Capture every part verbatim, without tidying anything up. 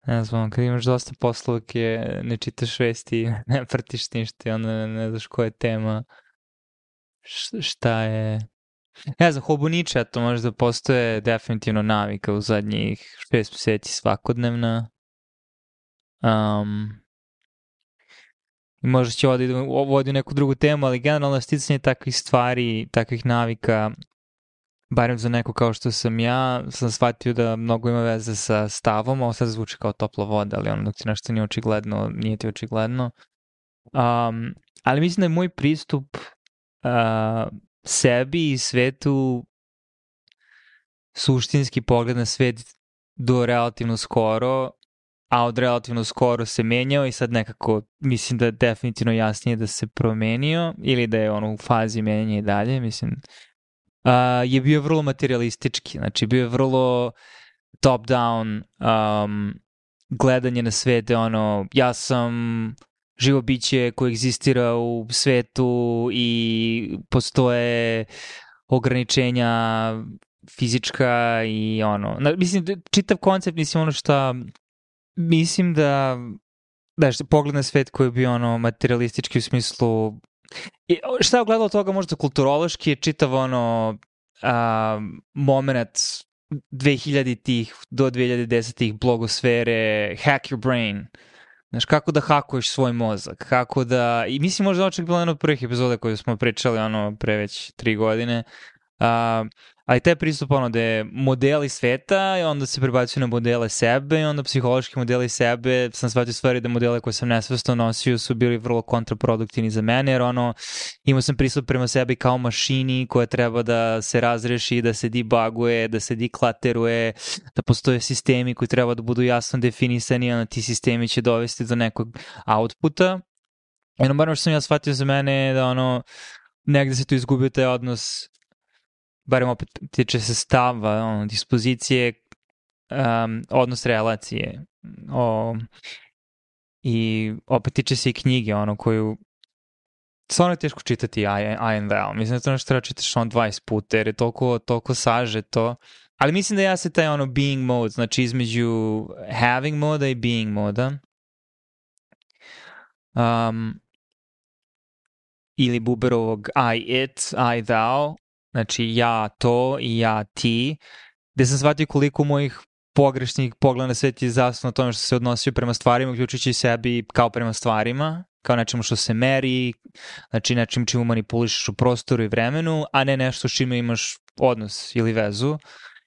Ne znam, kad imaš dosta poslovke, ne čitaš vesti, ne pratiš ništa i onda ne, ne znaš koja je tema, š, šta je... Ne znam, hoboniče, to može da postoje definitivno navika u zadnjih šest meseci svakodnevna. Um, možda će ovdje vodi neku drugu temu, ali generalno sticanje takvih stvari, takvih navika, barem za neko kao što sam ja, sam shvatio da mnogo ima veze sa stavom, ovo sad zvuči kao topla voda, ali ono dok ti nešto nije očigledno, nije ti očigledno. Um, ali mislim da je moj pristup uh, sebi i svetu suštinski pogled na svet do relativno skoro, a od relativno skoro se menjao i sad nekako mislim da je definitivno jasnije da se promenio ili da je ono u fazi menjanja i dalje, mislim. Uh, je bio vrlo materialistički, znači bio je vrlo top-down um, gledanje na svete, ono, ja sam živo biće koje egzistira u svetu i postoje ograničenja fizička i ono, na, mislim, čitav koncept, mislim, ono što mislim da, da što pogled na svet koji je bio ono materialistički u smislu. I šta je ogledalo toga možda kulturološki je čitav ono a, moment dvehiljaditih do dve hiljade desetih blogosfere, hack your brain. Znaš, kako da hakuješ svoj mozak, kako da... I mislim možda oček bila jedna od prvih epizoda koju smo pričali ono pre već tri godine. A, ali taj pristup ono da je modeli sveta i onda se prebacuju na modele sebe i onda psihološki modeli sebe, sam shvatio stvari da modele koje sam nesvesno nosio su bili vrlo kontraproduktivni za mene, jer ono imao sam pristup prema sebi kao mašini koja treba da se razreši, da se debuguje, da se deklateruje, da postoje sistemi koji treba da budu jasno definisani, a ti sistemi će dovesti do nekog outputa. Jedno barno što sam ja shvatio za mene da ono negde se tu izgubio taj odnos, barem opet tiče se stava, ono, dispozicije, um, odnos relacije. O, I opet tiče se i knjige, ono, koju stvarno je teško čitati Ayn Rand. Mislim da to nešto treba čitaš on dvadeset puta, jer je toliko, toliko sažeto. Ali mislim da ja se taj ono being mode, znači između having moda i being moda. Um, ili Buberovog I it, I thou, znači ja to i ja ti, gde sam shvatio koliko mojih pogrešnih pogleda na svet je zasnovno na tome što se odnosio prema stvarima, uključujući sebi kao prema stvarima, kao nečemu što se meri, znači nečim čemu manipulišeš u prostoru i vremenu, a ne nešto s čime imaš odnos ili vezu.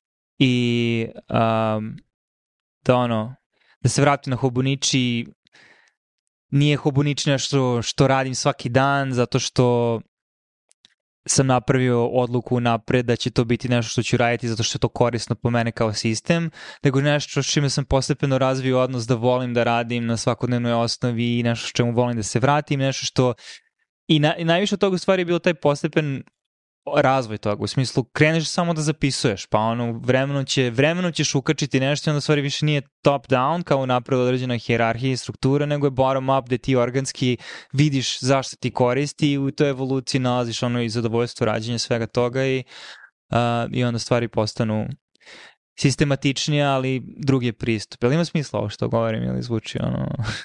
I um, da ono, da se vratim na Hobonichi, nije Hobonichi nešto što radim svaki dan, zato što sam napravio odluku napred da će to biti nešto što ću raditi zato što je to korisno po mene kao sistem, nego nešto s čime sam postepeno razvio odnos da volim da radim na svakodnevnoj osnovi i nešto s čemu volim da se vratim, nešto što i, na, i najviše od toga u stvari je bilo taj postepen razvoj toga, u smislu kreneš samo da zapisuješ, pa ono vremeno, će, vremeno ćeš ukačiti nešto i onda stvari više nije top down kao napred određena hijerarhija i struktura, nego je bottom up gde ti organski vidiš zašto ti koristi i u toj evoluciji nalaziš ono i zadovoljstvo rađenja svega toga i, uh, i onda stvari postanu sistematičnije, ali drugi je pristup. Jel ima smisla ovo što govorim ili zvuči ono...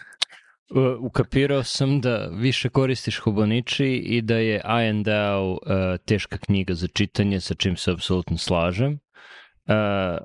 Ukapirao sam da više koristiš Hobonichi i da je Ayn Rand uh, teška knjiga za čitanje, sa čim se apsolutno slažem. Uh,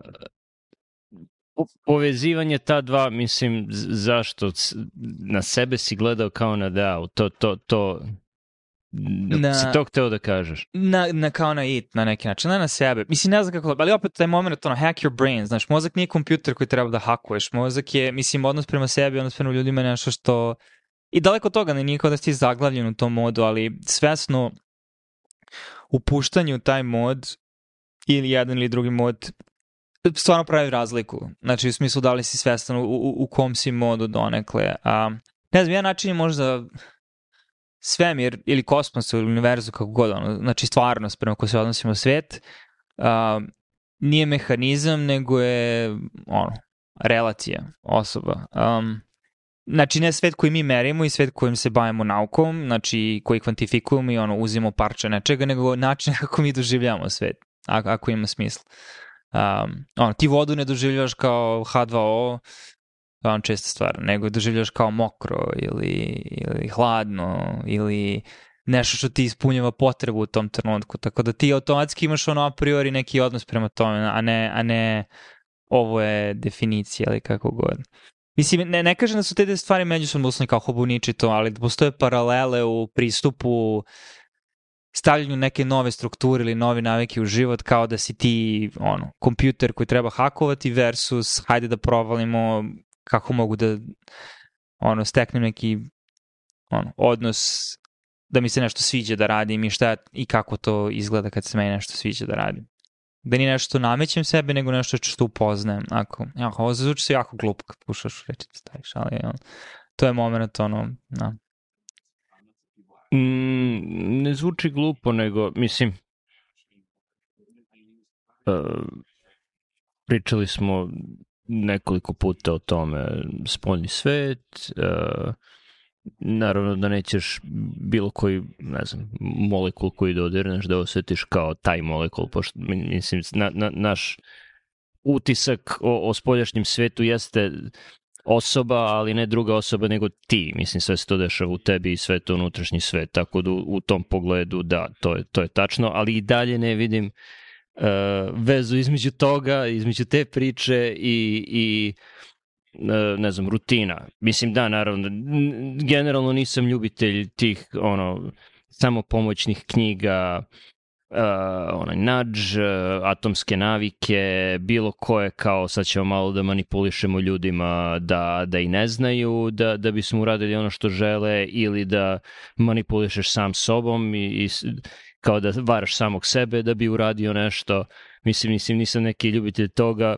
po- povezivanje ta dva, mislim, zašto na sebe si gledao kao na Dao, to, to, to, na, si to hteo da kažeš? Na, na kao na it, na neki način, ne na sebe. Mislim, ne znam kako, ali opet taj moment, ono, hack your brain, znaš, mozak nije kompjuter koji treba da hakuješ, mozak je, mislim, odnos prema sebi, odnos prema ljudima je nešto što, i daleko od toga, ne nije kao da si zaglavljen u tom modu, ali svesno upuštanje u taj mod, ili jedan ili drugi mod, stvarno pravi razliku. Znači, u smislu da li si svestan u, u, u kom si modu donekle. A, ne znam, jedan način je možda svemir ili kosmos ili univerzu kako god, ono, znači stvarnost prema kojoj se odnosimo u svet, uh, nije mehanizam, nego je ono, relacija, osoba. Um, znači ne svet koji mi merimo i svet kojim se bavimo naukom, znači koji kvantifikujemo i ono, uzimo parče nečega, nego način kako mi doživljamo svet, ako, ako ima smisla. Um, ono, ti vodu ne doživljavaš kao H dva O, to je on česta stvar, nego doživljaš kao mokro ili, ili hladno ili nešto što ti ispunjava potrebu u tom trenutku, tako da ti automatski imaš ono a priori neki odnos prema tome, a ne, a ne ovo je definicija ili kako god. Mislim, ne, ne kažem da su te stvari međusobno uslovni kao hobuniči to, ali da postoje paralele u pristupu stavljanju neke nove strukture ili nove navike u život, kao da si ti ono, kompjuter koji treba hakovati versus hajde da provalimo kako mogu da ono, steknem neki ono, odnos da mi se nešto sviđa da radim i šta i kako to izgleda kad se meni nešto sviđa da radim. Da nije nešto namećem sebe, nego nešto što upoznajem. Ako, jako, ovo zvuči se jako glupo kad pušaš reći da staviš, ali on, to je moment ono, no. Mm, ne zvuči glupo, nego, mislim, uh, pričali smo nekoliko puta o tome spoljni svet, uh, naravno da nećeš bilo koji, ne znam, molekul koji dodirneš da osjetiš kao taj molekul, pošto, mislim, na, na, naš utisak o, o spoljašnjem svetu jeste osoba, ali ne druga osoba nego ti, mislim, sve se to dešava u tebi i sve to unutrašnji svet, tako da u, u tom pogledu da, to je, to je tačno, ali i dalje ne vidim uh, vezu između toga, između te priče i, i ne znam, rutina. Mislim, da, naravno, generalno nisam ljubitelj tih, ono, samo pomoćnih knjiga, uh, onaj nudge, uh, atomske navike, bilo koje kao sad ćemo malo da manipulišemo ljudima da, da i ne znaju, da, da bismo uradili ono što žele ili da manipulišeš sam sobom i, i kao da varaš samog sebe da bi uradio nešto. Mislim, mislim, nisam neki ljubitelj toga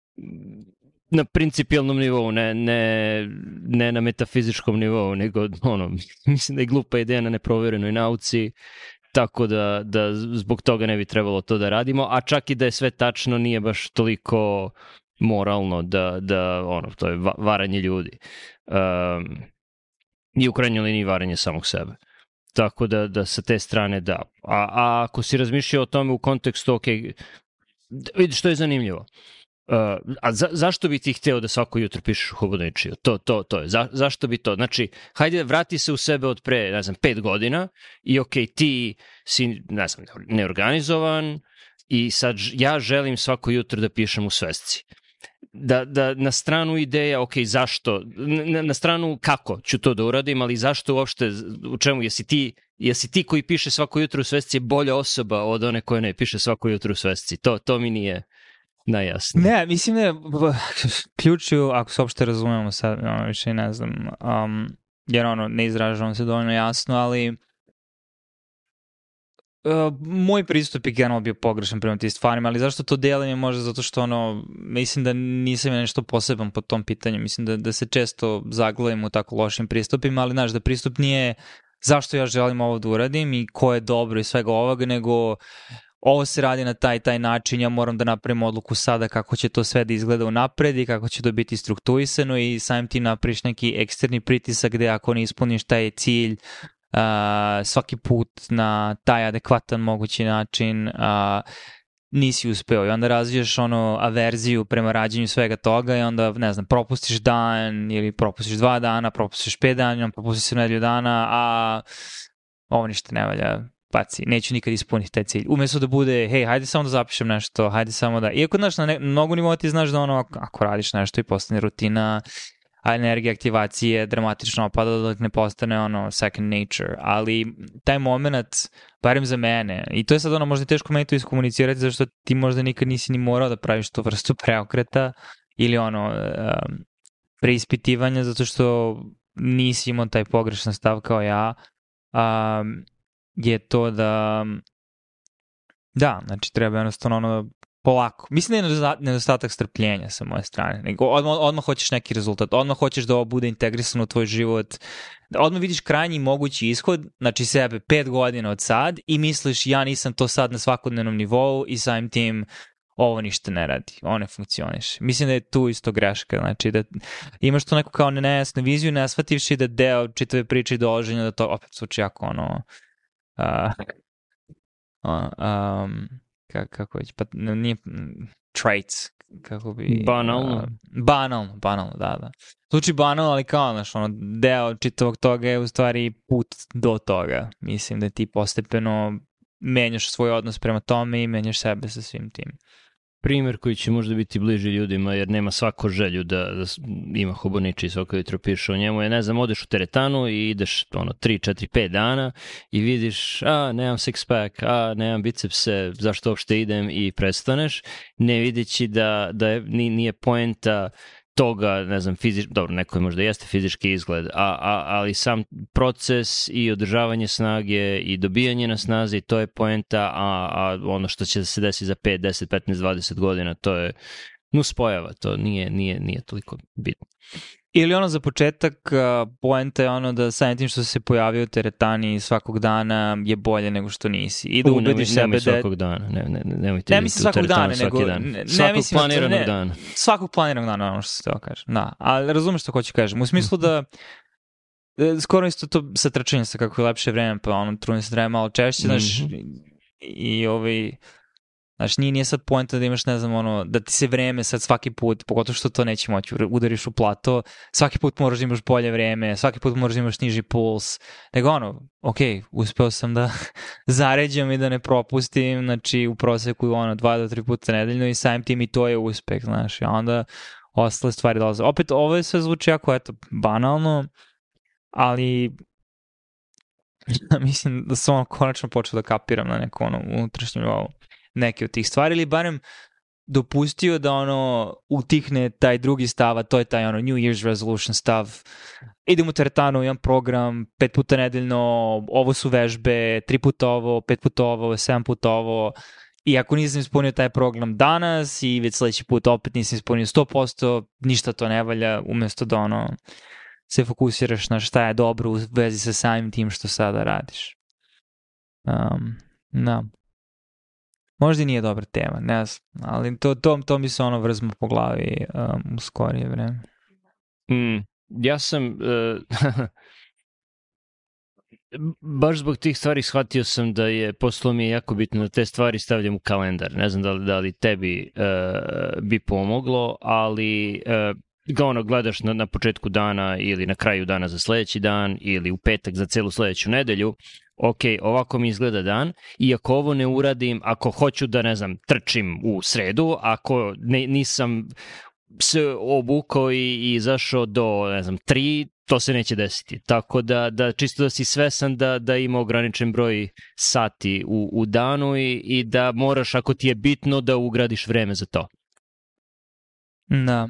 na principijalnom nivou, ne, ne, ne na metafizičkom nivou, nego ono, mislim da je glupa ideja na neproverenoj nauci, tako da, da zbog toga ne bi trebalo to da radimo, a čak i da je sve tačno, nije baš toliko moralno da, da ono, to je varanje ljudi. Um, I u krajnjoj liniji varanje samog sebe. Tako da, da sa te strane da. A, a ako si razmišljao o tome u kontekstu, ok, vidi što je zanimljivo. Uh, a za, zašto bi ti hteo da svako jutro pišeš u hobotničiju? To, to, to je. Za, zašto bi to? Znači, hajde, vrati se u sebe od pre, ne znam, pet godina i ok, ti si, ne znam, neorganizovan i sad ja želim svako jutro da pišem u svesci. Da, da na stranu ideja, ok, zašto, na, na stranu kako ću to da uradim, ali zašto uopšte, u čemu, jesi ti, jesi ti koji piše svako jutro u svesci je bolja osoba od one koja ne piše svako jutro u svesci? To, to mi nije najjasnije. Ne, mislim da je ključu, ako se uopšte razumemo sad, ono, više ne znam, um, jer ono, ne izražavam se dovoljno jasno, ali Uh, moj pristup je generalno bio pogrešan prema tim stvarima, ali zašto to delim je možda zato što ono, mislim da nisam ja nešto poseban po tom pitanju, mislim da, da se često zaglavim u tako lošim pristupima, ali znaš da pristup nije zašto ja želim ovo da uradim i ko je dobro i svega ovoga, nego ovo se radi na taj taj način, ja moram da napravim odluku sada kako će to sve da izgleda unapred i kako će to biti strukturisano i samim ti napraviš neki eksterni pritisak gde ako ne ispuniš taj cilj Uh, svaki put na taj adekvatan mogući način uh, nisi uspeo i onda razvijaš ono averziju prema rađenju svega toga i onda, ne znam, propustiš dan ili propustiš dva dana, propustiš pet dana, propustiš nedelju dana, a ovo ništa ne valja, paci, neću nikad ispuniti taj cilj. Umjesto da bude, hej, hajde samo da zapišem nešto, hajde samo da, iako znaš, na ne, mnogo nivou ti znaš da ono, ako radiš nešto i postane rutina, a energija aktivacije dramatično opada dok ne postane ono second nature, ali taj moment, barem za mene, i to je sad ono možda teško meni to iskomunicirati zašto ti možda nikad nisi ni morao da praviš tu vrstu preokreta ili ono um, preispitivanja zato što nisi imao taj pogrešan stav kao ja, um, je to da da, znači treba jednostavno ono polako. Mislim da je nedostatak strpljenja sa moje strane. Nego odmah, odmah hoćeš neki rezultat. Odmah hoćeš da ovo bude integrisano u tvoj život. Odmah vidiš krajnji mogući ishod, znači sebe pet godina od sad i misliš ja nisam to sad na svakodnevnom nivou i samim tim ovo ništa ne radi. Ovo ne funkcioniš. Mislim da je tu isto greška. Znači da imaš tu neku kao nejasnu viziju, ne shvativši da deo čitave priče i dolaženja da to opet sluči jako ono uh, uh, um, kako već, pa nije, traits, kako bi... Banalno. Uh, banalno, banalno, da, da. Zvuči banalno, ali kao, znaš, ono, deo čitavog toga je u stvari put do toga. Mislim da ti postepeno menjaš svoj odnos prema tome i menjaš sebe sa svim tim. Primer koji će možda biti bliži ljudima, jer nema svako želju da, da ima hoboniči i svako jutro piše o njemu, je, ne znam, odeš u teretanu i ideš ono tri, četiri, pet dana i vidiš, a, nemam six pack, a, nemam bicepse, zašto uopšte idem, i prestaneš, ne videći da, da je, nije poenta toga, ne znam, fizič, dobro, neko je možda jeste fizički izgled, a, a, ali sam proces i održavanje snage i dobijanje na snazi, to je poenta, a, a ono što će se desiti za pet, deset, petnaest, dvadeset godina, to je nuspojava, to nije, nije, nije toliko bitno. Ili ono za početak, poenta je ono da samim tim što se pojavio u teretani svakog dana je bolje nego što nisi. I da ubediš sebe da... Nemoj svakog dana, ne, ne, nemojte ne mislim svakog dana, nego... Dan. Ne, svakog ne planiranog ne, dana. Svakog planiranog dana, ono što se to kaže. Da, ali razumeš što hoću kažem. U smislu da skoro isto to sa trčanjem sa kako je lepše vreme, pa ono trudim se da je malo češće, znaš, mm-hmm. i, i ovaj... Znaš, nije, nije sad poenta da imaš, ne znam, ono, da ti se vreme sad svaki put, pogotovo što to neće moći, udariš u plato, svaki put moraš da imaš bolje vreme, svaki put moraš da imaš niži puls, nego ono, ok, uspeo sam da zaređam i da ne propustim, znači u proseku ono, dva do tri puta nedeljno i samim tim i to je uspeh, znaš, i onda ostale stvari dolaze. Opet, ovo je sve zvuči jako, eto, banalno, ali mislim da sam ono konačno počeo da kapiram na neko ono unutrašnjem nivou neke od tih stvari, ili barem dopustio da ono utihne taj drugi stav, a to je taj ono New Year's resolution stav. Idem u teretanu, imam program, pet puta nedeljno, ovo su vežbe, tri puta ovo, pet puta ovo, sedam puta ovo, i ako nisam ispunio taj program danas i već sledeći put opet nisam ispunio sto posto, ništa to ne valja, umesto da ono se fokusiraš na šta je dobro u vezi sa samim tim što sada radiš. Um, da. Možda i nije dobra tema, ne znam, ali to, to, to mi se ono vrzma po glavi um, u skorije vreme. Mm, ja sam, uh, baš zbog tih stvari shvatio sam da je, poslo mi je jako bitno da te stvari stavljam u kalendar. Ne znam da li, da li tebi uh, bi pomoglo, ali uh, ga ono gledaš na, na početku dana ili na kraju dana za sledeći dan ili u petak za celu sledeću nedelju. Ok, ovako mi izgleda dan, i ako ovo ne uradim, ako hoću da, ne znam, trčim u sredu, ako ne, nisam se obukao i, i izašao do, ne znam, tri, to se neće desiti. Tako da, da čisto da si svesan da, da ima ograničen broj sati u, u danu i, i da moraš, ako ti je bitno, da ugradiš vreme za to. Da.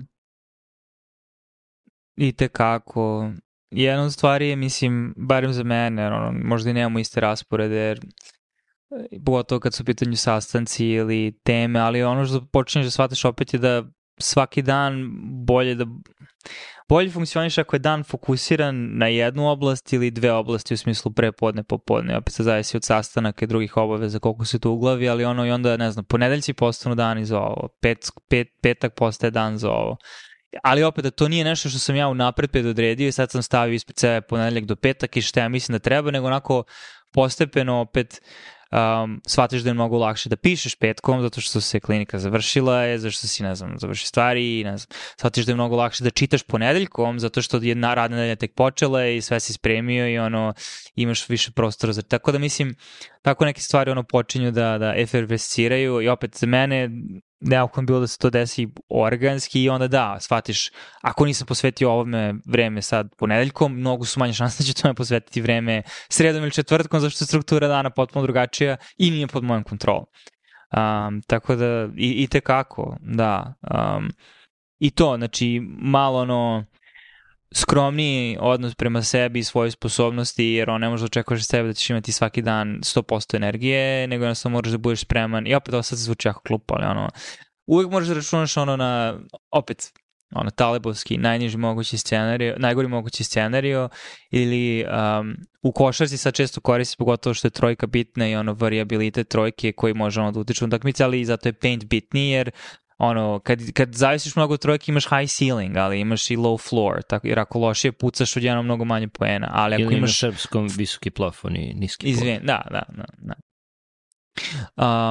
I tekako... Jedna od stvari je, mislim, barem za mene, ono, možda i nemamo iste rasporede, jer pogotovo kad su u pitanju sastanci ili teme, ali ono što počinješ da shvataš opet je da svaki dan bolje da bolje funkcioniš ako je dan fokusiran na jednu oblast ili dve oblasti u smislu prepodne, popodne. Opet se zavisi od sastanaka i drugih obaveza koliko se to uglavi, ali ono i onda, ne znam, ponedeljci postanu dani za ovo, pet, pet, petak postaje dan za ovo. Ali opet da to nije nešto što sam ja unapred predodredio i sad sam stavio ispred sebe ponedeljak do petak i šta ja mislim da treba, nego onako postepeno opet um, shvatiš da je mnogo lakše da pišeš petkom zato što se klinika završila je, zato što si, ne znam, završi stvari i ne znam, shvatiš da je mnogo lakše da čitaš ponedeljkom zato što je radna nedelja tek počela i sve si spremio i ono imaš više prostora za... Tako da mislim, tako neke stvari ono počinju da, da efervesciraju i opet za mene neophodno bilo da se to desi organski i onda da, shvatiš, ako nisam posvetio ovome vreme sad ponedeljkom, mnogo su manje šanse da ću tome posvetiti vreme sredom ili četvrtkom, zašto je struktura dana potpuno drugačija i nije pod mojom kontrolom. Um, tako da, i, i tekako, da. Um, I to, znači, malo ono skromniji odnos prema sebi i svoje sposobnosti, jer on ne može da očekuješ sebe da ćeš imati svaki dan sto posto energije, nego jednostavno moraš da budeš spreman. I opet ovo sad se zvuči jako glupo, ali ono, uvijek možeš da računaš ono na, opet, ono, talebovski, najniži mogući scenario, najgori mogući scenario, ili um, u košarci sad često koristi, pogotovo što je trojka bitna i ono, variabilitet trojke koji može ono da utiče u utakmici, ali zato je paint bitniji, jer ono, kad, kad zavisiš mnogo od trojke imaš high ceiling, ali imaš i low floor, tako, jer ako lošije pucaš odjednom mnogo manje poena. Ali ako ili imaš... na srpskom visoki plafon i niski plafon. Izvin, da, da, da. da. Um,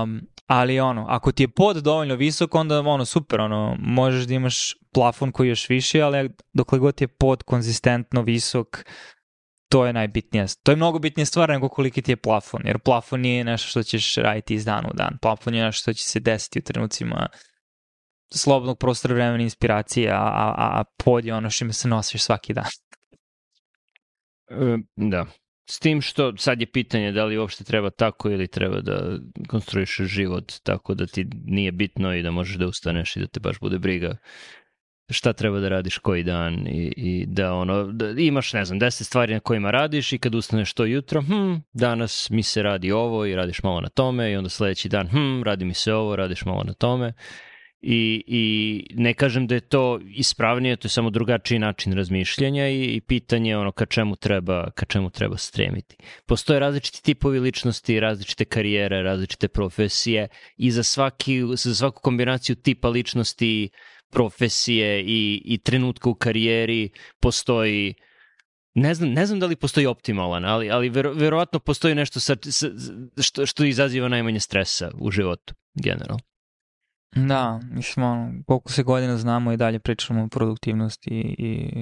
ali ono, ako ti je pod dovoljno visok, onda ono, super, ono, možeš da imaš plafon koji je još viši, ali dokle god ti je pod konzistentno visok, to je najbitnija. To je mnogo bitnija stvar nego koliki ti je plafon, jer plafon nije nešto što ćeš raditi iz dana u dan. Plafon je nešto što će se desiti u trenucima slobodnog prostora, vremena, inspiracije, a, a, a pod je ono što me se nosiš svaki dan. E, da. S tim što sad je pitanje da li uopšte treba tako ili treba da konstruišeš život tako da ti nije bitno i da možeš da ustaneš i da te baš bude briga šta treba da radiš koji dan i, i da ono, da imaš, ne znam, deset stvari na kojima radiš i kad ustaneš to jutro, hm, danas mi se radi ovo i radiš malo na tome i onda sledeći dan, hm, radi mi se ovo, radiš malo na tome. I, i ne kažem da je to ispravnije, to je samo drugačiji način razmišljanja i, i pitanje ono ka čemu treba, ka čemu treba stremiti. Postoje različiti tipovi ličnosti, različite karijere, različite profesije i za, svaki, za svaku kombinaciju tipa ličnosti, profesije i, i trenutka u karijeri postoji, ne znam, ne znam da li postoji optimalan, ali, ali vero, verovatno postoji nešto sa, sa, što, što izaziva najmanje stresa u životu, generalno. Da, mislim, ono, koliko se godina znamo i dalje pričamo o produktivnosti i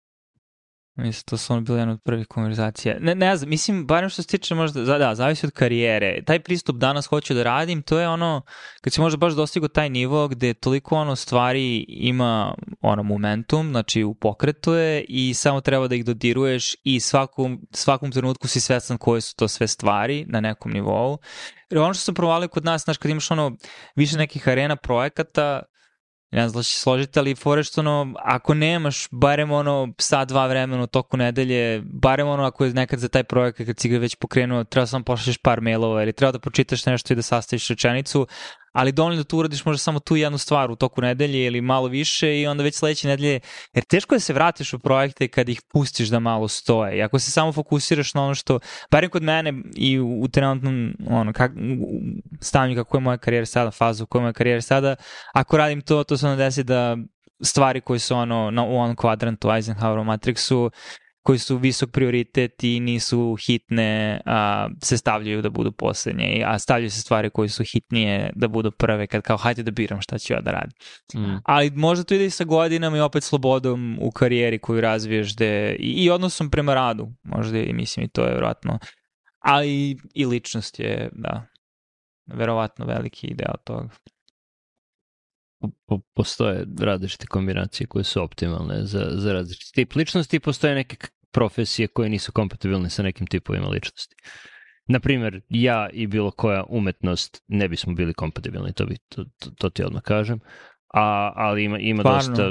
mislim, to su ono bilo jedna od prvih konverzacija. Ne, ne znam, mislim, barem što se tiče možda, da, zavisi od karijere. Taj pristup danas hoću da radim, to je ono, kad si možda baš dostigo taj nivo gde toliko ono stvari ima ono momentum, znači u pokretu je i samo treba da ih dodiruješ i svakom, svakom trenutku si svestan koje su to sve stvari na nekom nivou. Jer ono što sam provalio kod nas, znaš, kad imaš ono više nekih arena projekata, ne znam da će se složiti, ali fore što ono, ako nemaš barem ono sat, dva vremena u toku nedelje, barem ono ako je nekad za taj projekat kad si ga već pokrenuo, treba samo pošalješ par mailova ili treba da pročitaš nešto i da sastaviš rečenicu, ali dovoljno da tu uradiš možda samo tu jednu stvar u toku nedelje ili malo više i onda već sledeće nedelje, jer teško je da se vratiš u projekte kad ih pustiš da malo stoje. I ako se samo fokusiraš na ono što, barem kod mene i u, u trenutnom ono, kak, stanju kako je moja karijera sada, fazu koja je moja karijera sada, ako radim to, to se onda desi da stvari koje su ono, na, u onom kvadrantu Eisenhower Matrixu, koji su visok prioritet i nisu hitne, a, se stavljaju da budu poslednje, a stavljaju se stvari koje su hitnije da budu prve, kad kao hajde da biram šta ću ja da radim. Mm. Ali možda to ide i sa godinama i opet slobodom u karijeri koju razviješ de, i, i odnosom prema radu, možda i mislim i to je verovatno, ali i ličnost je, da, verovatno veliki deo toga. Po, postoje različite kombinacije koje su optimalne za, za različiti tip ličnosti i postoje neke profesije koje nisu kompatibilne sa nekim tipovima ličnosti. Naprimer, ja i bilo koja umetnost ne bismo bili kompatibilni, to, bi, to, to, to ti odmah kažem, A, ali ima, ima dosta...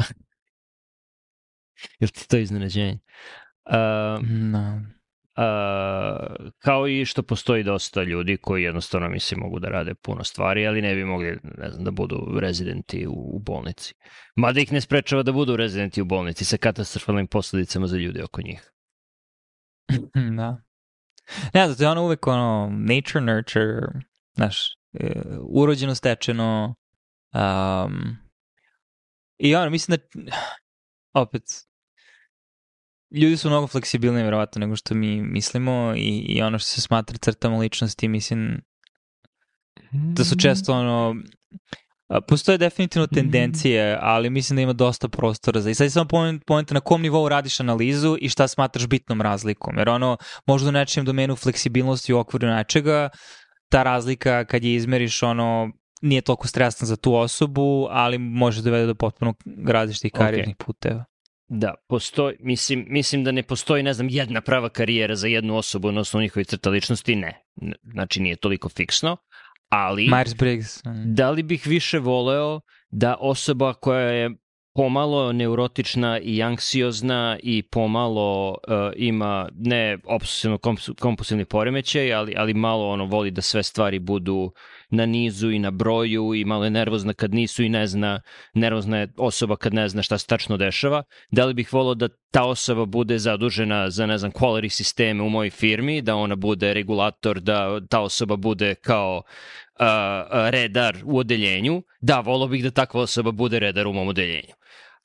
Jel ti to iznenađenje? Uh, no. Uh, kao i što postoji dosta ljudi koji jednostavno mislim mogu da rade puno stvari, ali ne bi mogli, ne znam, da budu rezidenti u, u bolnici. Mada ih ne sprečava da budu rezidenti u bolnici sa katastrofalnim posledicama za ljudi oko njih. Da. Ne znam, to je ono uvek ono nature, nurture, znaš, urođeno, stečeno. Um, I ono, mislim da opet ljudi su mnogo fleksibilni verovatno nego što mi mislimo i, i ono što se smatra crtama ličnosti, mislim da su često ono, postoje definitivno tendencije, ali mislim da ima dosta prostora za, i sad je samo point na kom nivou radiš analizu i šta smatraš bitnom razlikom, jer ono možda u nečijem domenu fleksibilnosti u okviru nečega, ta razlika kad je izmeriš ono nije toliko stresna za tu osobu, ali može dovede do potpuno različitih karijernih okay. puteva. Da, postoji, mislim, mislim da ne postoji, ne znam, jedna prava karijera za jednu osobu na osnovu njihovih crta ličnosti, ne. Znači nije toliko fiksno, ali Myers-Briggs. Da li bih više voleo da osoba koja je pomalo neurotična i anksiozna i pomalo uh, ima ne obsesivno-kompulsivni poremećaj, ali, ali malo ono voli da sve stvari budu na nizu i na broju i malo je nervozna kad nisu i ne zna, nervozna je osoba kad ne zna šta se tačno dešava. Da li bih voleo da ta osoba bude zadužena za, ne znam, quality sisteme u mojoj firmi, da ona bude regulator, da ta osoba bude kao uh, redar u odeljenju? Da, voleo bih da takva osoba bude redar u mom odeljenju.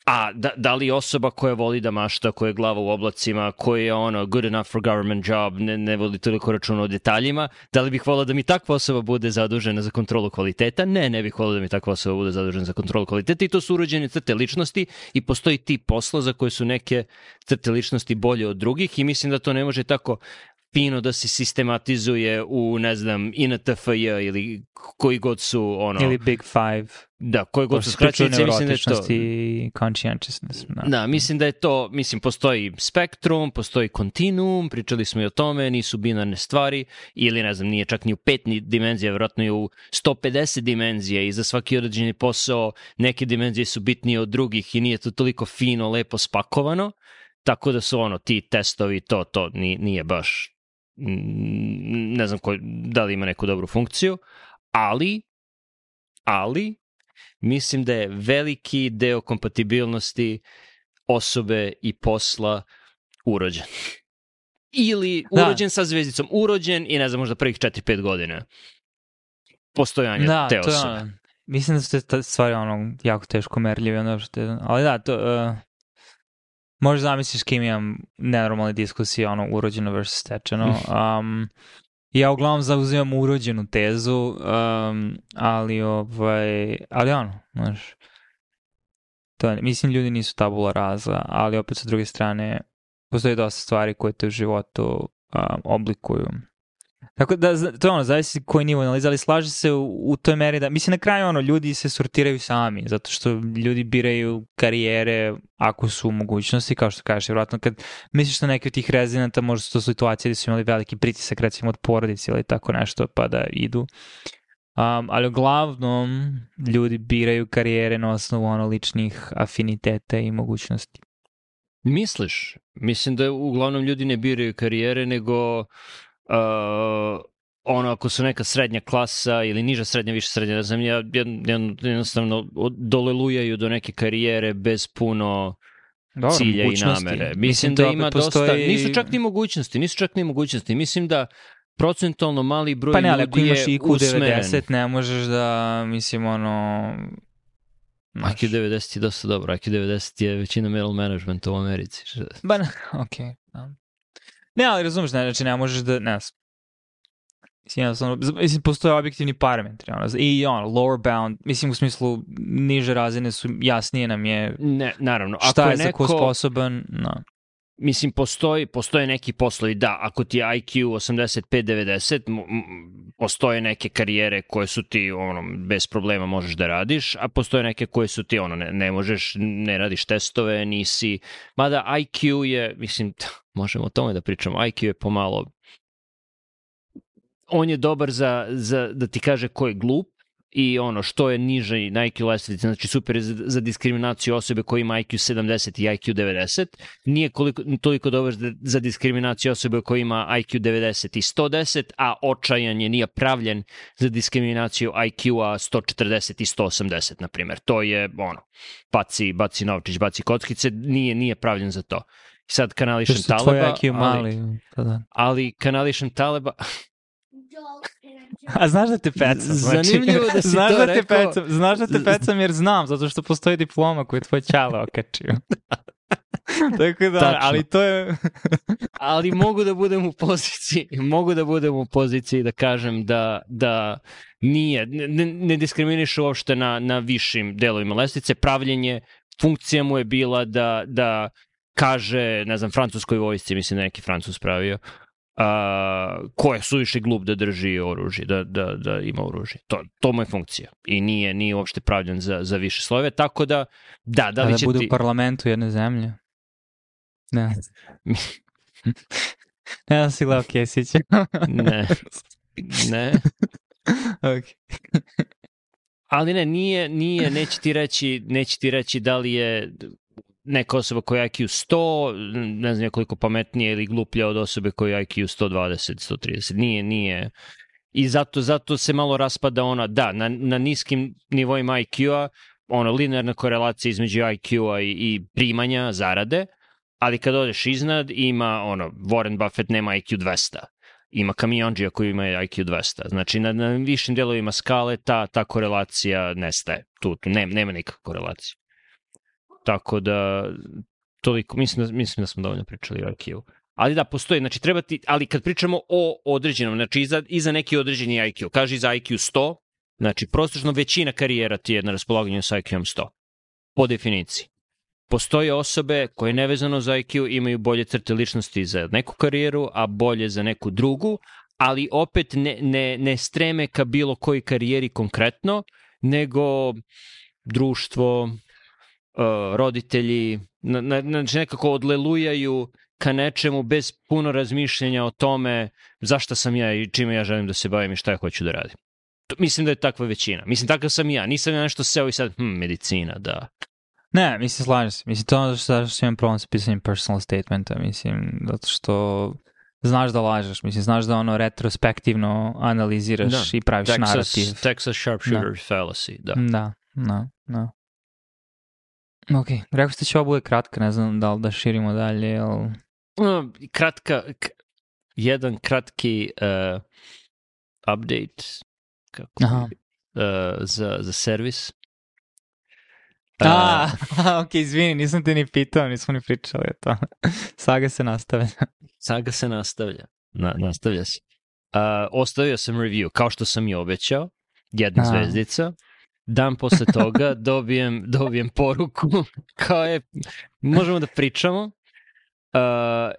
A da, da li osoba koja voli da mašta, koja je glava u oblacima, koja je ono good enough for government job, ne, ne voli toliko računa o detaljima, da li bih volao da mi takva osoba bude zadužena za kontrolu kvaliteta? Ne, ne bih volao da mi takva osoba bude zadužena za kontrolu kvaliteta i to su urođene crte ličnosti i postoji tip posla za koje su neke crte ličnosti bolje od drugih i mislim da to ne može tako fino da se sistematizuje u, ne znam, I N T F J ili koji god su, ono... Ili Big Five. Da, koji god su skraćenice, mislim da je to... i conscientiousness. Da. da, mislim da je to, mislim, postoji spektrum, postoji kontinuum, pričali smo i o tome, nisu binarne stvari, ili, ne znam, nije čak ni u pet dimenzija, vjerojatno i u sto pedeset dimenzija i za svaki određeni posao neke dimenzije su bitnije od drugih i nije to toliko fino, lepo spakovano, tako da su, ono, ti testovi, to, to nije baš... ne znam ko, da li ima neku dobru funkciju, ali, ali, mislim da je veliki deo kompatibilnosti osobe i posla urođen. Ili urođen da. Sa zvezdicom, urođen i ne znam, možda prvih četiri pet godina postojanja da, te osobe. To je, mislim da su te stvari ono, jako teško merljive, ono što je, ali da, to... Uh... Možeš zamisliš kim imam nenormalne diskusije, ono, urođeno versus stečeno. Um, ja uglavnom zauzimam urođenu tezu, um, ali, ovaj, ali ono, znaš, to je, mislim, ljudi nisu tabula rasa, ali opet sa druge strane, postoji dosta stvari koje te u životu um, oblikuju. Tako da, to je ono, zavisi koji nivo analiza, ali slaže se u, u toj meri da, mislim, na kraju ono, ljudi se sortiraju sami, zato što ljudi biraju karijere ako su u mogućnosti, kao što kažeš, vjerojatno kad misliš na neke od tih rezidenata, možda su to situacije gde su imali veliki pritisak, recimo od porodice ili tako nešto, pa da idu. Um, ali uglavnom, ljudi biraju karijere na osnovu ono ličnih afiniteta i mogućnosti. Misliš? Mislim da uglavnom ljudi ne biraju karijere, nego... Uh, ono, ako su neka srednja klasa ili niža srednja, više srednja, ne znam, ja jednostavno dolelujaju do neke karijere bez puno Dobro, cilja i namere. Mislim, Mislim da ima postoji... dosta, nisu čak ni mogućnosti, nisu čak ni mogućnosti. Mislim da procentualno mali broj pa ne, ljudi je usmeren. Pa ne, ako imaš I Q devedeset, ne možeš da, mislim, ono... Naš... I Q devedeset je dosta dobro, I Q devedeset je većina middle managementa u Americi. Ba ne, okej, okay, da. Ne, ali razumiješ, ne, znači ne možeš da, ne mislim, jednostavno, mislim, postoje objektivni parametri, ono, i ono, lower bound, mislim, u smislu, niže razine su jasnije nam je ne, naravno, ako šta je, je za neko, ko sposoban, no. Mislim, postoji, postoje neki poslovi, da, ako ti je I Q osamdeset pet devedeset, m- m- postoje neke karijere koje su ti, ono, bez problema možeš da radiš, a postoje neke koje su ti, ono, ne, ne možeš, ne radiš testove, nisi, mada I Q je, mislim, možemo o tome da pričamo, I Q je pomalo, on je dobar za, za da ti kaže ko je glup, i ono što je niže na I Q lestvici, znači super je za, za diskriminaciju osobe koja ima I Q sedamdeset i I Q devedeset, nije koliko, toliko dobar za diskriminaciju osobe koja ima I Q devedeset i sto deset, a očajan je nije pravljen za diskriminaciju I Q-a sto četrdeset i sto osamdeset, na primjer. To je ono, baci, baci novčić, baci kockice, nije, nije pravljen za to. Sad kanališem Taleba, ali, ali kanališem Taleba... A znaš da te pecam, znači, zanimljivo da si znaš to da rekao. Te pecam, znaš da te pecam jer znam, zato što postoji diploma koju je tvoj ćale okačio. Tako da, tačno. Ali to je... ali mogu da budem u poziciji, mogu da budem u poziciji da kažem da, da nije, ne, ne diskriminiš uopšte na, na višim delovima lestvice, pravljenje, funkcija mu je bila da, da kaže, ne znam, francuskoj vojsci, mislim da neki Francus pravio, Uh, ko je suviše glup da drži oružje, da, da, da ima oružje. To, to mu je funkcija. I nije, nije uopšte pravljen za, za više slojeve, tako da, da, da li da će bude ti... u parlamentu jedne zemlje. Ne. Ne da si gledao Kesića. Ne. Ne. Okay. Ali ne, nije, nije, neće ti reći, neće ti reći da li je neka osoba koja je I Q sto, ne znam koliko pametnije ili gluplja od osobe koja je I Q sto dvadeset, sto trideset. Nije, nije. I zato, zato se malo raspada ona, da, na, na niskim nivoima I Q-a, ono, linearna korelacija između I Q-a i, i primanja, zarade, ali kad odeš iznad, ima, ono, Warren Buffett nema I Q dvesta. Ima kamionđija koji ima I Q dvesta. Znači, na, na višim delovima skale ta, ta korelacija nestaje. Tu, tu nema, nema nikakve korelacije. Tako da, toliko, mislim da, mislim da smo dovoljno pričali o I Q. Ali da, postoji, znači treba ti, ali kad pričamo o određenom, znači iza, iza neki određeni I Q, kaže iza I Q sto, znači prosječno većina karijera ti je na raspolaganju sa I Q-om sto, po definiciji. Postoje osobe koje nevezano za I Q imaju bolje crte ličnosti za neku karijeru, a bolje za neku drugu, ali opet ne, ne, ne streme ka bilo koji karijeri konkretno, nego društvo, roditelji, znači nekako odlelujaju ka nečemu bez puno razmišljenja o tome zašto sam ja i čime ja želim da se bavim i šta ja hoću da radim. To, mislim da je takva većina. Mislim, takav sam ja. Nisam ja nešto seo i sad, hm, medicina, da. Ne, mislim, slažem se. Mislim, to je ono što, što imam problem sa pisanjem personal statementa, mislim, zato što znaš da lažeš, mislim, znaš da ono retrospektivno analiziraš da. I praviš Texas, narativ. Texas sharpshooter da. Fallacy, da. Da, da, da. Ok, rekao ste će ovo bude kratka, ne znam da li da širimo dalje, ali... No, kratka, k- jedan kratki uh, update kako uh, za, za servis. Uh, A, ok, izvini, nisam te ni pitao, nismo ni pričali o to. Saga se nastavlja. Saga se nastavlja. Na, nastavlja se. Uh, ostavio sam review, kao što sam i obećao, jedna A. zvezdica. Dan posle toga dobijem, dobijem poruku kao je, možemo da pričamo. Uh,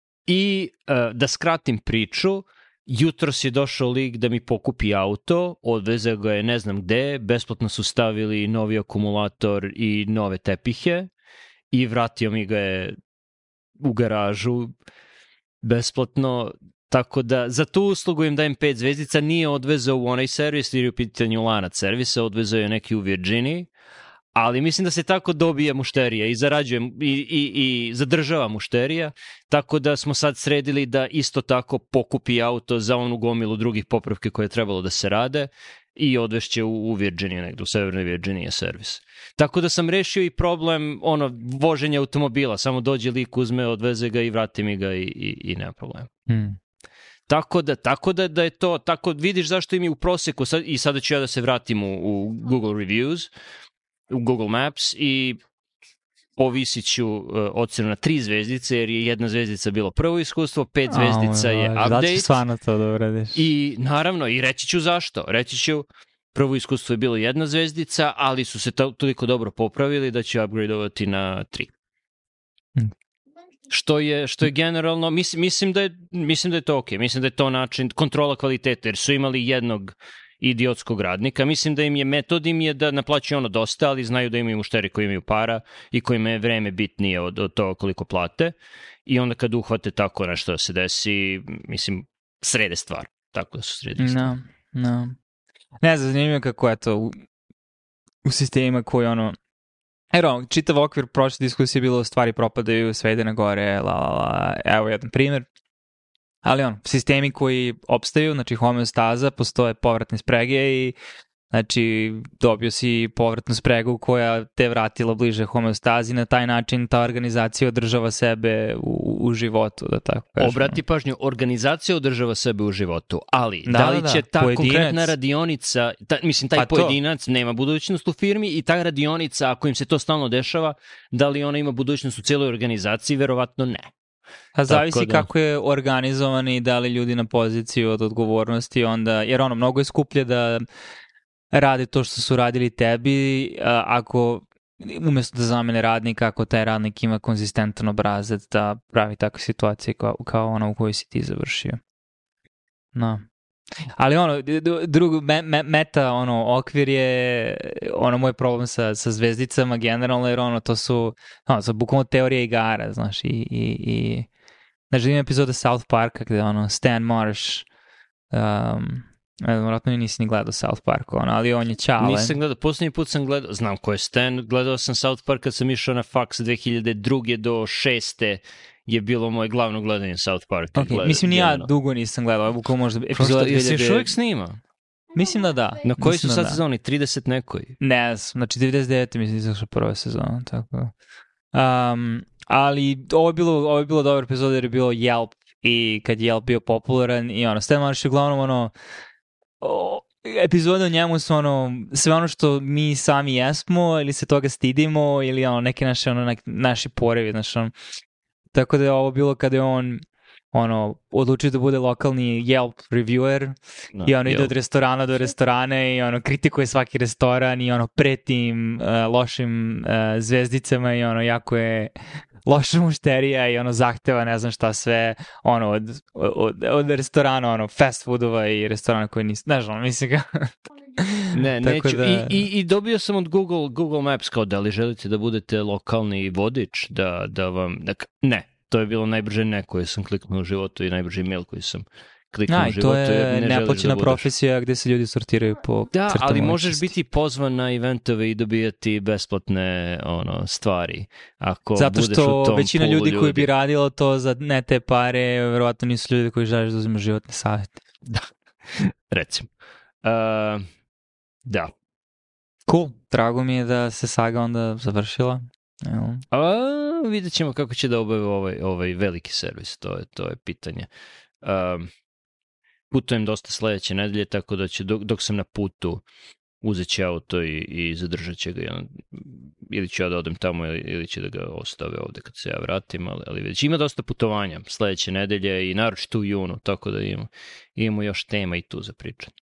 I uh, da skratim priču, jutros je došao lik da mi pokupi auto, odveze ga je ne znam gde, besplatno su stavili novi akumulator i nove tepihe i vratio mi ga je u garažu besplatno, tako da za tu uslugu im dajem pet zvezdica, nije odvezao u onaj servis jer je u pitanju lanac servisa, odvezao je neki u Virginiji, ali mislim da se tako dobija mušterija i zarađujem i, i, i zadržava mušterija, tako da smo sad sredili da isto tako pokupi auto za onu gomilu drugih popravke koje je trebalo da se rade i odvešće u, u Virginiju, negdje u Severnoj Virginiji je servis. Tako da sam rešio i problem ono voženja automobila, samo dođe lik, uzme, odveze ga i vrati mi ga i, i, i nema problema. Hmm. Tako da, tako da, da je to, tako vidiš zašto im je u proseku, sad, i sada ću ja da se vratim u, u Google Reviews, u Google Maps i povisit ću uh, ocenu na tri zvezdice, jer je jedna zvezdica bilo prvo iskustvo, pet zvezdica je update. Zato ću stvarno to da uradiš. I naravno, i reći ću zašto. Reći ću, prvo iskustvo je bilo jedna zvezdica, ali su se to, toliko dobro popravili da će upgradeovati na tri. Hmm. Što je, što je generalno, mislim, mislim, da je, mislim da je to ok, mislim da je to način kontrola kvaliteta, jer su imali jednog idiotskog radnika. Mislim da im je metod im je da naplaćuju ono dosta, ali znaju da imaju mušteri koji imaju para i kojima je vreme bitnije od, od toga koliko plate. I onda kad uhvate tako nešto da se desi, mislim, srede stvar. Tako da su sredi stvar. No, no. Ne znam, zanimljivo kako je to u, u sistemima koji ono... Ero, čitav okvir prošle diskusije je bilo stvari propadaju, sve ide na gore, la, la, la. Evo jedan primjer. Ali on, sistemi koji opstaju, znači homeostaza, postoje povratne sprege i znači dobio si povratnu spregu koja te vratila bliže homeostazi, na taj način ta organizacija održava sebe u, u životu, da tako kažem. Obrati pažnju, organizacija održava sebe u životu, ali da, da li će da, ta pojedinac, konkretna radionica, ta, mislim taj pojedinac to. Nema budućnost u firmi i ta radionica, ako im se to stalno dešava, da li ona ima budućnost u cijeloj organizaciji, verovatno ne. A zavisi da. Kako je organizovan i da li ljudi na poziciju od odgovornosti onda, jer ono, mnogo je skuplje da rade to što su radili tebi, ako umjesto da zamene radnika, ako taj radnik ima konzistentan obrazac da pravi takve situacije kao, kao ono u kojoj si ti završio. No. Ali ono, drugo, me, me, meta, ono, okvir je, ono, moj problem sa, sa zvezdicama generalno, jer ono, to su, ono, to bukvalno teorija igara, znaš, i, i, i znači, ima epizoda South Parka gde, ono, Stan Marsh, um, vjerojatno nisi ni gledao South Park, ono, ali on je čale. Nisam gledao, posljednji put sam gledao, znam ko je Stan, gledao sam South Park kad sam išao na faks dve hiljade druge do šeste je bilo moje glavno gledanje South Park. Okay, gleda, mislim ni ja dugo nisam gledao, bukvalno možda epizoda dve hiljade... Jesi još uvijek snima? Mislim da da. Na koji mislim su sad da sezoni? trideset nekoj? Ne, znači devedeset devete mislim izašla prva sezona, tako. Um, ali ovo je bilo, ovo je bilo dobar epizod jer je bilo Yelp i kad je Yelp bio popularan i ono, Stan Marsh je uglavnom ono, o, epizode o njemu su ono, sve ono što mi sami jesmo ili se toga stidimo ili ono, neke naše, ono, nek, naši porevi, znaš, ono. Tako da je ovo bilo kada je on ono, odlučio da bude lokalni Yelp reviewer no, i ono ide od restorana do restorana i ono, kritikuje svaki restoran i ono, preti im uh, lošim uh, zvezdicama i ono, jako je loša mušterija i ono, zahteva ne znam šta sve, ono, od, od, od restorana, ono, fast foodova i restorana koji nisu, ne znam, mislim ga. Ne, neću. Da... I, i, I dobio sam od Google, Google Maps kao da li želite da budete lokalni vodič, da, da vam, dak, ne. To je bilo najbrže ne koje sam kliknuo u životu i najbrži mail koji sam kliknuo A, u životu. To je ne neplaćena da profesija gde se ljudi sortiraju po da, crtama. ali možeš biti pozvan na eventove i dobijati besplatne ono, stvari. Ako Zato budeš u tom većina ljudi, ljudi koji bi radilo to za ne te pare, verovatno nisu ljudi koji želiš da uzima životne savjete. Da, recimo. Uh, da. Cool, drago mi je da se saga onda završila. Evo. A, vidjet ćemo kako će da obave ovaj, ovaj veliki servis, to je, to je pitanje. Um, putujem dosta sledeće nedelje, tako da će, dok, dok sam na putu, uzet će auto i, i zadržat će ga. Ili ću ja da odem tamo ili, ili će da ga ostave ovde kad se ja vratim, ali, ali već ima dosta putovanja sledeće nedelje i naročito u junu, tako da imamo, imamo još tema i tu za pričati.